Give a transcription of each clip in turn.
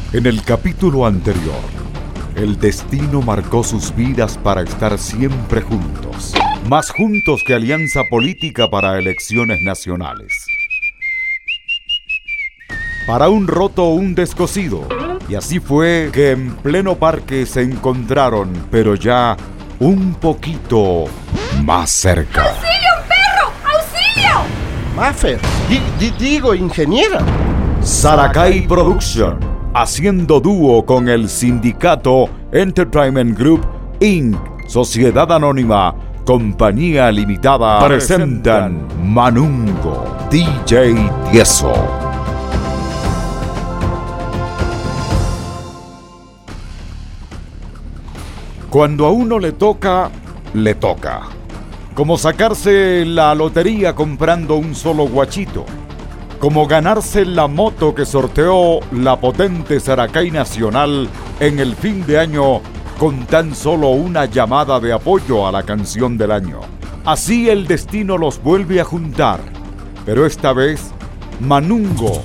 En el capítulo anterior, el destino marcó sus vidas para estar siempre juntos. Más juntos que alianza política para elecciones nacionales. Para un roto un descosido. Y así fue que en pleno parque se encontraron, pero ya un poquito más cerca. ¡Auxilio, un perro! ¡Auxilio! Maffer, digo, ingeniera. Saracay Production, haciendo dúo con el sindicato Entertainment Group Inc., Sociedad Anónima, Compañía Limitada, presentan Manungo, DJ Tieso. Cuando a uno le toca, le toca. Como sacarse la lotería comprando un solo guachito. Como ganarse la moto que sorteó la potente Saracay Nacional en el fin de año con tan solo una llamada de apoyo a la canción del año. Así el destino los vuelve a juntar, pero esta vez Manungo,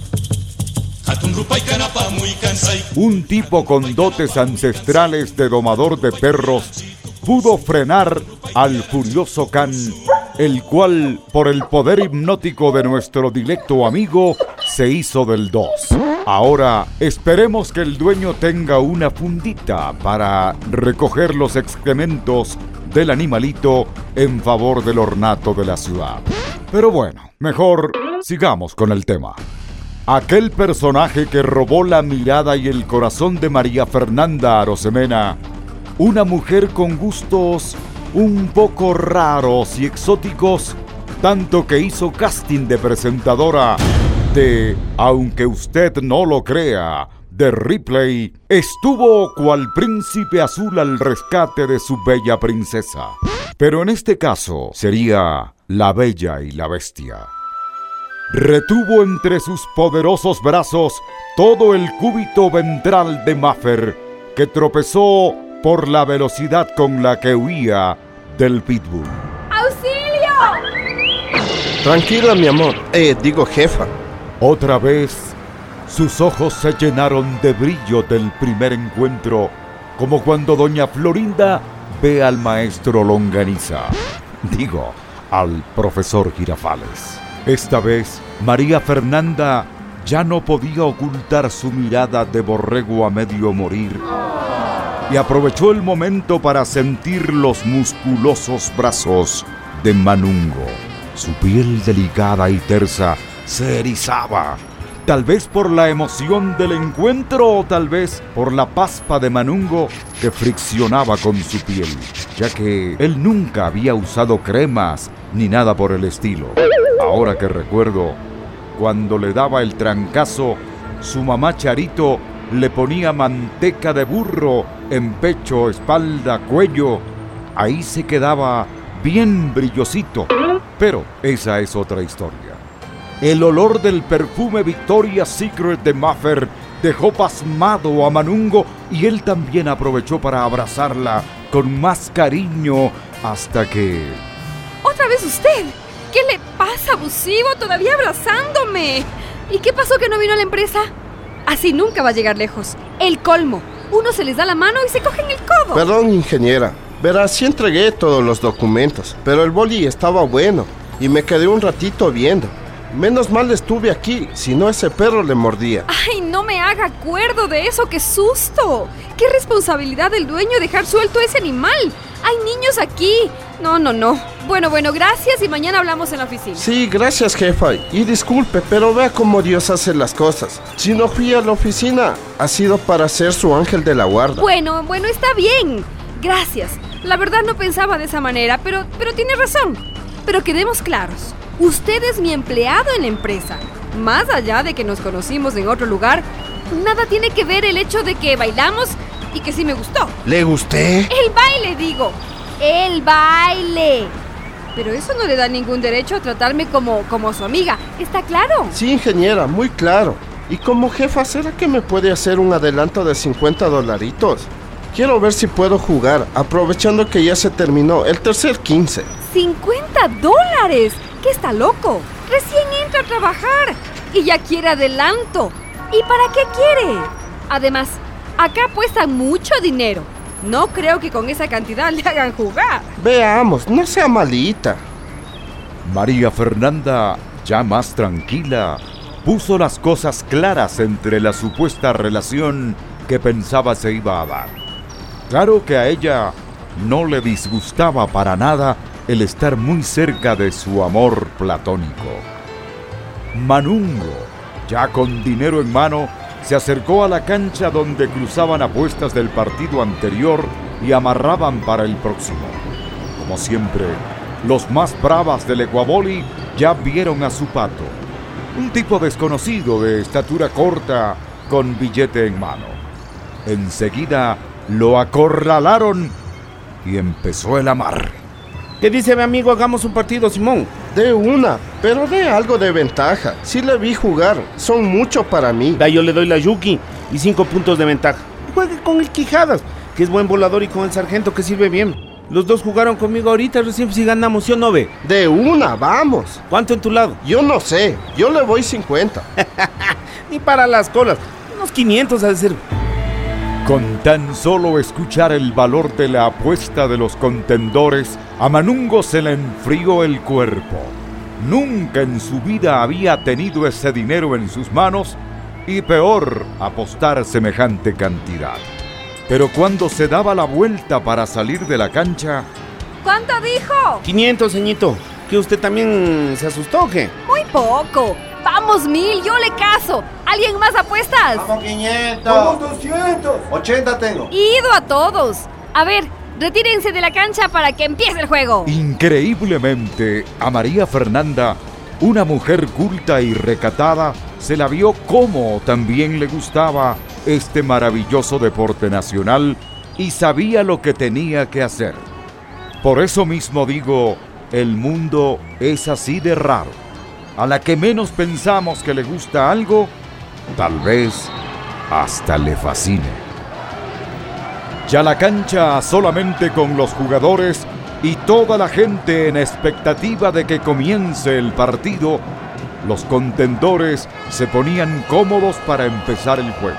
un tipo con dotes ancestrales de domador de perros, pudo frenar al furioso can, el cual, por el poder hipnótico de nuestro directo amigo, se hizo del 2. Ahora esperemos que el dueño tenga una fundita para recoger los excrementos del animalito en favor del ornato de la ciudad. Pero bueno, mejor sigamos con el tema. Aquel personaje que robó la mirada y el corazón de María Fernanda Arosemena, una mujer con gustos un poco raros y exóticos, tanto que hizo casting de presentadora de, aunque usted no lo crea, de Ripley, estuvo cual príncipe azul al rescate de su bella princesa. Pero en este caso sería La Bella y la Bestia. Retuvo entre sus poderosos brazos todo el cúbito ventral de Maffer, que tropezó por la velocidad con la que huía del pitbull. ¡Auxilio! Tranquila, mi amor. Digo, jefa. Otra vez, sus ojos se llenaron de brillo del primer encuentro, como cuando doña Florinda ve al maestro Longaniza. Digo, al profesor Girafales. Esta vez, María Fernanda ya no podía ocultar su mirada de borrego a medio morir y aprovechó el momento para sentir los musculosos brazos de Manungo. Su piel delicada y tersa se erizaba, tal vez por la emoción del encuentro o tal vez por la paspa de Manungo que friccionaba con su piel, ya que él nunca había usado cremas ni nada por el estilo. Ahora que recuerdo, cuando le daba el trancazo, su mamá Charito le ponía manteca de burro en pecho, espalda, cuello. Ahí se quedaba bien brillosito. Pero esa es otra historia. El olor del perfume Victoria's Secret de Maffer dejó pasmado a Manungo y él también aprovechó para abrazarla con más cariño hasta que... ¿Otra vez usted? ¿Qué le pasa, abusivo? Todavía abrazándome. ¿Y qué pasó que no vino a la empresa? Así nunca va a llegar lejos. El colmo. Uno se les da la mano y se cogen el codo. Perdón, ingeniera. Verás, sí entregué todos los documentos, pero el boli estaba bueno y me quedé un ratito viendo. Menos mal estuve aquí, si no ese perro le mordía. ¡Ay, no me haga acuerdo de eso! ¡Qué susto! ¡Qué responsabilidad del dueño dejar suelto a ese animal! ¡Hay niños aquí! No. Bueno, gracias y mañana hablamos en la oficina. Sí, gracias, jefa. Y disculpe, pero vea cómo Dios hace las cosas. Si no fui a la oficina, ha sido para ser su ángel de la guarda. Bueno, está bien. Gracias. La verdad no pensaba de esa manera, pero tiene razón. Pero quedemos claros. Usted es mi empleado en la empresa. Más allá de que nos conocimos en otro lugar, nada tiene que ver el hecho de que bailamos y que sí me gustó. ¿Le gusté? El baile, digo. El baile. Pero eso no le da ningún derecho a tratarme como su amiga. ¿Está claro? Sí, ingeniera, muy claro. Y como jefa, ¿será que me puede hacer un adelanto de $50? Quiero ver si puedo jugar, aprovechando que ya se terminó el tercer 15. $50. ¿Qué está loco? Recién entra a trabajar y ya quiere adelanto. ¿Y para qué quiere? Además, acá apuestan mucho dinero. No creo que con esa cantidad le hagan jugar. Veamos, no sea malita. María Fernanda, ya más tranquila, puso las cosas claras entre la supuesta relación que pensaba se iba a dar. Claro que a ella no le disgustaba para nada el estar muy cerca de su amor platónico. Manungo, ya con dinero en mano, se acercó a la cancha donde cruzaban apuestas del partido anterior y amarraban para el próximo. Como siempre, los más bravas del Ecuavoli ya vieron a su pato, un tipo desconocido de estatura corta con billete en mano. Enseguida lo acorralaron y empezó el amarre. ¿Qué dice mi amigo? Hagamos un partido, Simón. De una, pero de algo de ventaja. Sí le vi jugar, son mucho para mí. Da, yo le doy la Yuki y 5 puntos de ventaja. Juegue con el Quijadas, que es buen volador, y con el Sargento, que sirve bien. Los dos jugaron conmigo ahorita, recién si ganamos, ¿sí o no ve? De una, vamos. ¿Cuánto en tu lado? Yo no sé, yo le voy 50. Ni para las colas, unos 500 ha de ser. Con tan solo escuchar el valor de la apuesta de los contendores, a Manungo se le enfrió el cuerpo. Nunca en su vida había tenido ese dinero en sus manos y peor apostar semejante cantidad. Pero cuando se daba la vuelta para salir de la cancha... ¿Cuánto dijo? 500, ceñito. ¿Que usted también se asustó o qué? Muy poco. Vamos 1000, yo le caso. ¿Alguien más apuestas? Vamos 500. Vamos 200. 80 tengo. Ido a todos. A ver, retírense de la cancha para que empiece el juego. Increíblemente, a María Fernanda, una mujer culta y recatada, se la vio como también le gustaba este maravilloso deporte nacional y sabía lo que tenía que hacer. Por eso mismo digo, el mundo es así de raro. A la que menos pensamos que le gusta algo, tal vez hasta le fascine. Ya la cancha solamente con los jugadores y toda la gente en expectativa de que comience el partido, los contendores se ponían cómodos para empezar el juego.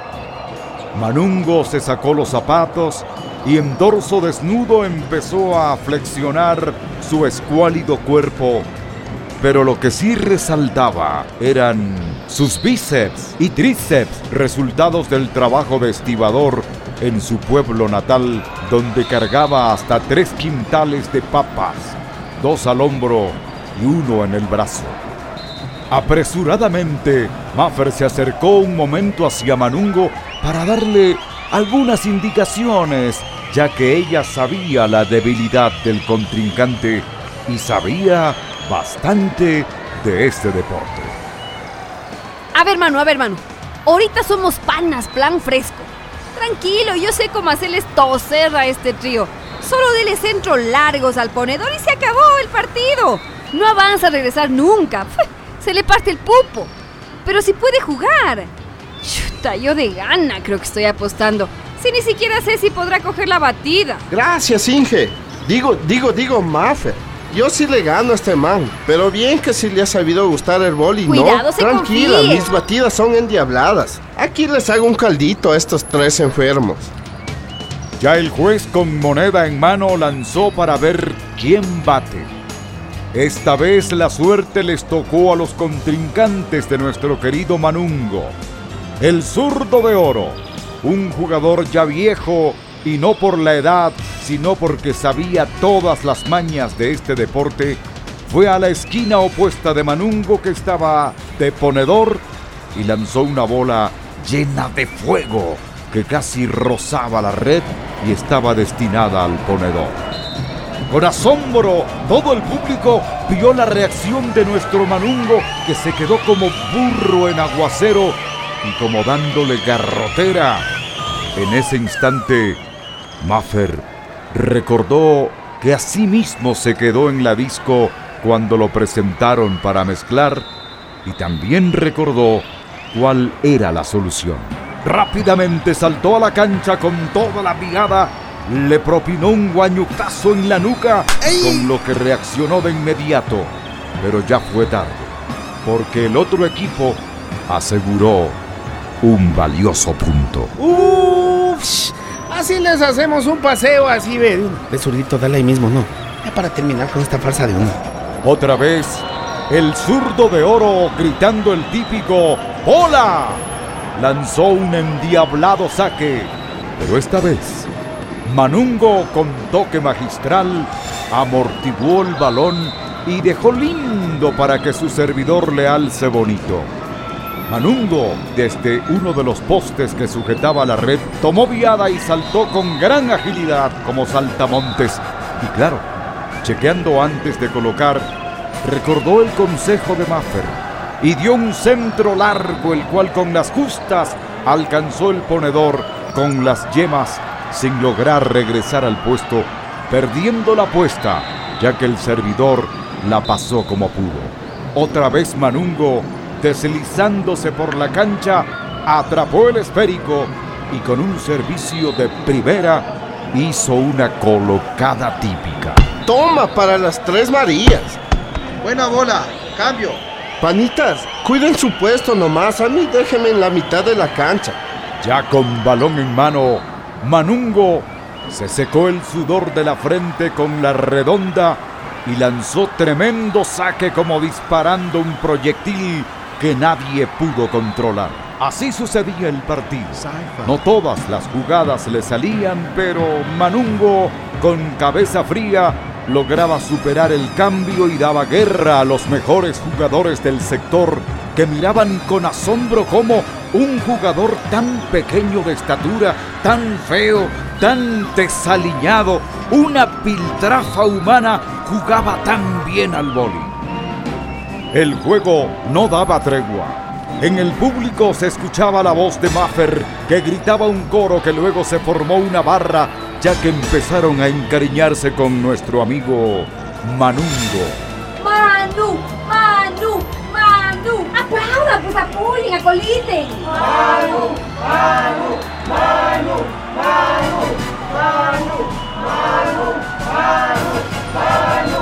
Manungo se sacó los zapatos y en dorso desnudo empezó a flexionar su escuálido cuerpo, pero lo que sí resaltaba eran sus bíceps y tríceps, resultados del trabajo de estibador en su pueblo natal, donde cargaba hasta 3 quintales de papas, 2 al hombro y 1 en el brazo. Apresuradamente, Maffer se acercó un momento hacia Manungo para darle algunas indicaciones, ya que ella sabía la debilidad del contrincante y sabía bastante de este deporte. A ver, Manu. Ahorita somos panas, plan fresco. Tranquilo, yo sé cómo hacerles toser a este trío. Solo dele centros largos al ponedor y se acabó el partido. No avanza a regresar nunca. Se le parte el pupo. Pero si puede jugar. Chuta, yo de gana creo que estoy apostando. Si ni siquiera sé si podrá coger la batida. Gracias, Inge. Digo, Maffer. Yo sí le gano a este man, pero bien que sí le ha sabido gustar el boli, ¿no? Cuidado, se Tranquila, confíe. mis batidas son endiabladas. Aquí les hago un caldito a estos 3 enfermos. Ya el juez con moneda en mano lanzó para ver quién bate. Esta vez la suerte les tocó a los contrincantes de nuestro querido Manungo. El zurdo de oro, un jugador ya viejo y no por la edad, sino porque sabía todas las mañas de este deporte, fue a la esquina opuesta de Manungo, que estaba de ponedor, y lanzó una bola llena de fuego que casi rozaba la red y estaba destinada al ponedor. Con asombro, todo el público vio la reacción de nuestro Manungo, que se quedó como burro en aguacero y como dándole garrotera. En ese instante, Maffer recordó que así mismo se quedó en la disco cuando lo presentaron para mezclar, y también recordó cuál era la solución. Rápidamente saltó a la cancha con toda la brigada, le propinó un guañucazo en la nuca, con lo que reaccionó de inmediato, pero ya fue tarde, porque el otro equipo aseguró un valioso punto. Uff, así les hacemos un paseo, así ve. Ve, zurdito, dale ahí mismo, ¿no? Ya para terminar con esta farsa de uno. Otra vez, el zurdo de oro gritando el típico ¡Bola! Lanzó un endiablado saque, pero esta vez, Manungo con toque magistral amortiguó el balón y dejó lindo para que su servidor le alce bonito. Manungo, desde uno de los postes que sujetaba la red, tomó viada y saltó con gran agilidad como saltamontes. Y claro, chequeando antes de colocar, recordó el consejo de Maffer y dio un centro largo, el cual con las justas alcanzó el ponedor con las yemas sin lograr regresar al puesto, perdiendo la apuesta, ya que el servidor la pasó como pudo. Otra vez Manungo, deslizándose por la cancha, atrapó el esférico y con un servicio de primera hizo una colocada típica. Toma para las Tres Marías. Buena bola, cambio. Panitas, cuiden su puesto nomás, a mí déjenme en la mitad de la cancha. Ya con balón en mano, Manungo se secó el sudor de la frente con la redonda y lanzó tremendo saque como disparando un proyectil que nadie pudo controlar. Así sucedía el partido. No todas las jugadas le salían, pero Manungo, con cabeza fría, lograba superar el cambio y daba guerra a los mejores jugadores del sector, que miraban con asombro cómo un jugador tan pequeño de estatura, tan feo, tan desaliñado, una piltrafa humana, jugaba tan bien al vóley. El juego no daba tregua. En el público se escuchaba la voz de Maffer, que gritaba un coro que luego se formó una barra, ya que empezaron a encariñarse con nuestro amigo Manungo. ¡Manu! ¡Manu! ¡Manu! ¡Aplaudan, pues apoyen, acoliten! ¡Manu! ¡Manu! ¡Manu! ¡Manu! ¡Manu! ¡Manu! ¡Manu! ¡Manu!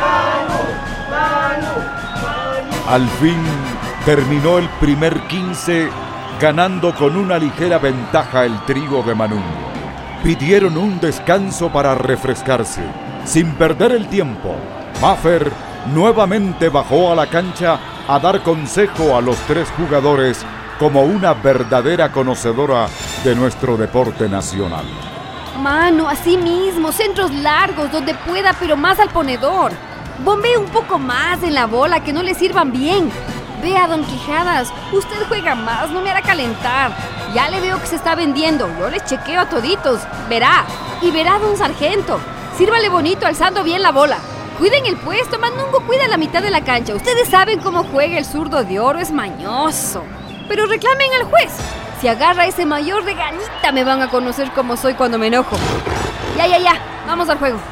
¡Manu! ¡Manu! Al fin terminó el primer 15, ganando con una ligera ventaja el trío de Manungo. Pidieron un descanso para refrescarse. Sin perder el tiempo, Maffer nuevamente bajó a la cancha a dar consejo a los tres jugadores como una verdadera conocedora de nuestro deporte nacional. Manu, así mismo, centros largos, donde pueda, pero más al ponedor. Bombee un poco más en la bola, que no le sirvan bien. Vea, don Quijadas, usted juega más, no me hará calentar. Ya le veo que se está vendiendo, yo les chequeo a toditos. Verá, y verá, don Sargento. Sírvale bonito alzando bien la bola. Cuiden el puesto, Manungo cuida la mitad de la cancha. Ustedes saben cómo juega el zurdo de oro, es mañoso. Pero reclamen al juez. Si agarra ese mayor de ganita, me van a conocer como soy cuando me enojo. Ya, vamos al juego.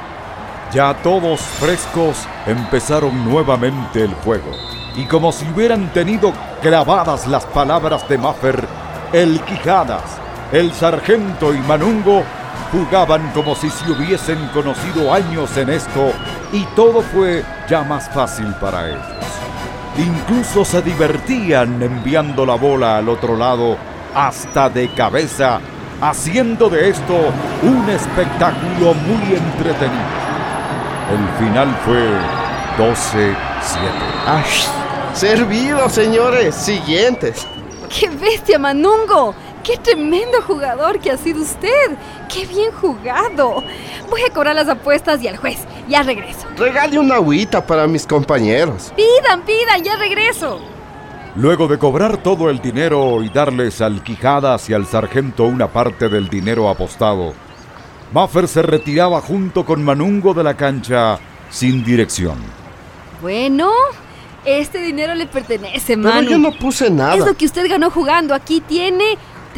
Ya todos frescos, empezaron nuevamente el juego. Y como si hubieran tenido grabadas las palabras de Maffer, el Quijadas, el Sargento y Manungo jugaban como si se hubiesen conocido años en esto, y todo fue ya más fácil para ellos. Incluso se divertían enviando la bola al otro lado, hasta de cabeza, haciendo de esto un espectáculo muy entretenido. El final fue 12-7. ¡Ay! ¡Servido, señores! Siguientes. ¡Qué bestia, Manungo! ¡Qué tremendo jugador que ha sido usted! ¡Qué bien jugado! Voy a cobrar las apuestas y al juez. Ya regreso. Regale una agüita para mis compañeros. Pidan, ya regreso. Luego de cobrar todo el dinero y darles al Quijadas y al Sargento una parte del dinero apostado, Maffer se retiraba junto con Manungo de la cancha sin dirección. Bueno, este dinero le pertenece, Manu. Pero yo no puse nada. Es lo que usted ganó jugando. Aquí tiene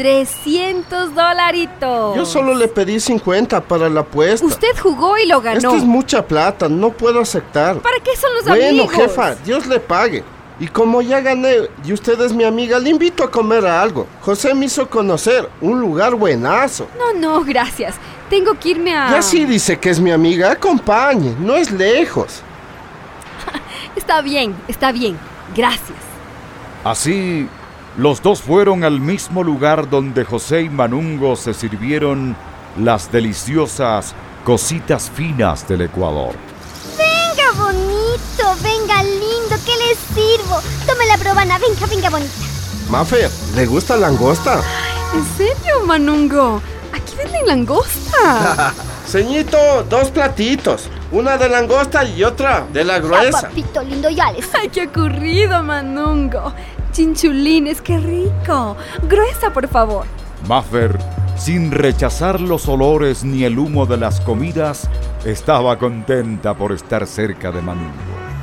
$300. Yo solo le pedí 50 para la apuesta. Usted jugó y lo ganó. Esto es mucha plata, no puedo aceptar. ¿Para qué son los Bueno, amigos? jefa, Dios le pague. Y como ya gané y usted es mi amiga, le invito a comer algo. José me hizo conocer un lugar buenazo. No, gracias. Tengo que irme a... Ya sí dice que es mi amiga, acompañe, no es lejos. Está bien. Gracias. Así, Los dos fueron al mismo lugar donde José y Manungo se sirvieron las deliciosas cositas finas del Ecuador. Venga, bonito, venga, lindo, ¿qué le sirvo? Tome la probana, venga, bonita. Mafer, ¿le gusta langosta? ¿En serio, Manungo? Aquí venden langosta. Ceñito, 2 platitos. Una de langosta y otra de la Ya, gruesa. papito lindo, ya les. ¡Ay, qué ocurrido, Manungo! Chinchulines, qué rico. Gruesa, por favor. Mafer, sin rechazar los olores ni el humo de las comidas, estaba contenta por estar cerca de Manungo.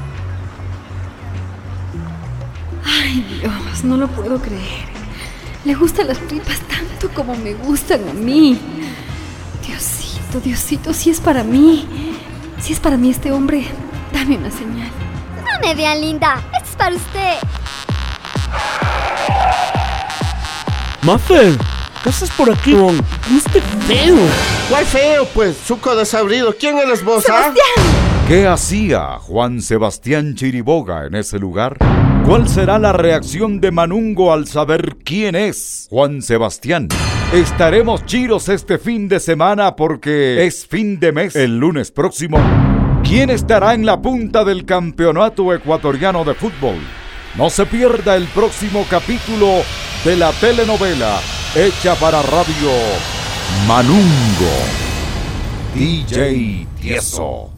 Ay, Dios, no lo puedo creer. Le gustan las tripas tanto como me gustan a mí. Diosito, si es para mí. Si es para mí este hombre, dame una señal. No me vean, linda, esto es para usted. Mafer, ¿qué haces por aquí? Este feo. ¿Cuál feo, pues? Suco desabrido. ¿Quién eres vos, ¿Qué hacía Juan Sebastián Chiriboga en ese lugar? ¿Cuál será la reacción de Manungo al saber quién es Juan Sebastián? Estaremos chiros este fin de semana porque es fin de mes. El lunes próximo, ¿quién estará en la punta del campeonato ecuatoriano de fútbol? No se pierda el próximo capítulo de la telenovela hecha para radio Manungo. DJ Tieso.